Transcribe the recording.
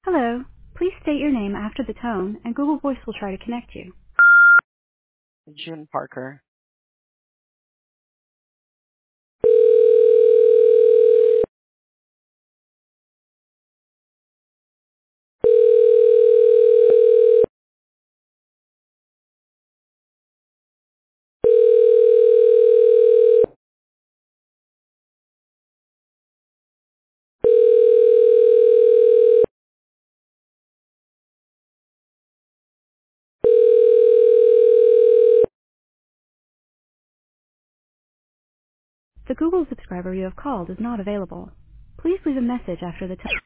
Hello. Please state your name after the tone, and Google Voice will try to connect you. June Parker. The Google subscriber you have called is not available. Please leave a message after the tone.